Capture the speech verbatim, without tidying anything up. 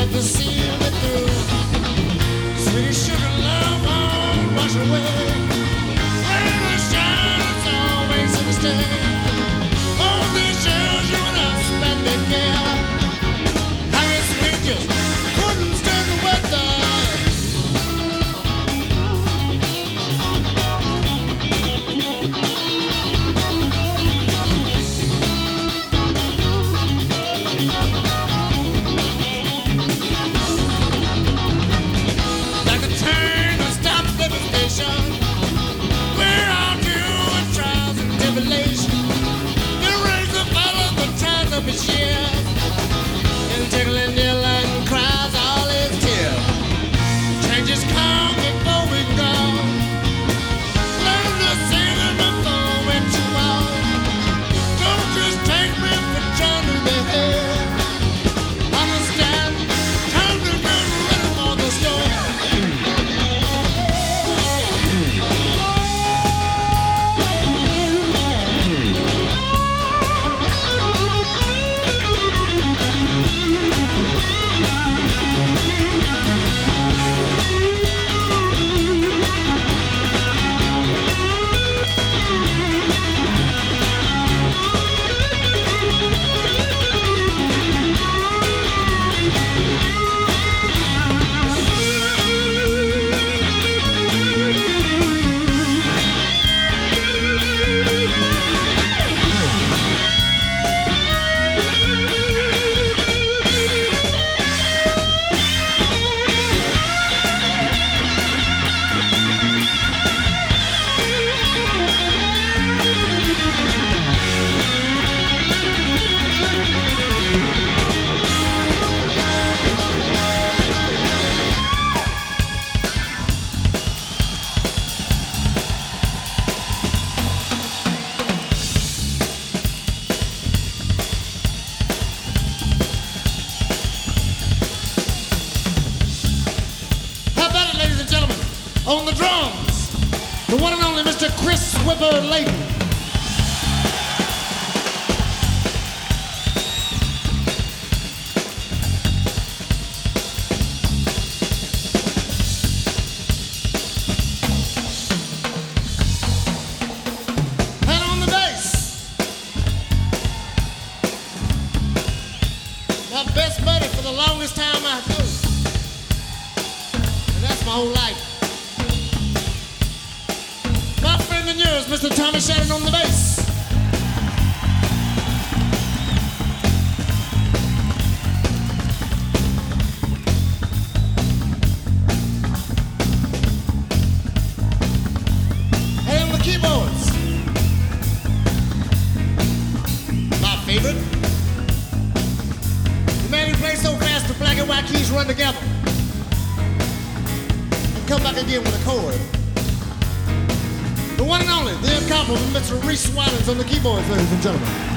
got to see me through. Sweet sugar love won't wash away. Rain or shine, it's always in the stay. All these years you and I spent together, I guess we just couldn't stand the weather. Like a train that stops at the station, we're all doing trials and tribulations. It rains the fellow the times of his years, and tickling your line cries all his tears. Changes come before we go. Learn to see them before we're too old. Don't just take me for trying to behave. Understand, time to get ready for the storm. How about it, ladies and gentlemen? On the drums, the one and only Mister Chris Whipper Layton. And on the bass, my best buddy for the longest time I know. And that's my whole life. My friend and yours, Mister Tommy Shannon on the bass. And on the keyboards, my favorite, the man who plays so fast the black and white keys run together and come back again with a chord. The one and only, the incomparable Mister Reese Winans on the keyboards, ladies and gentlemen.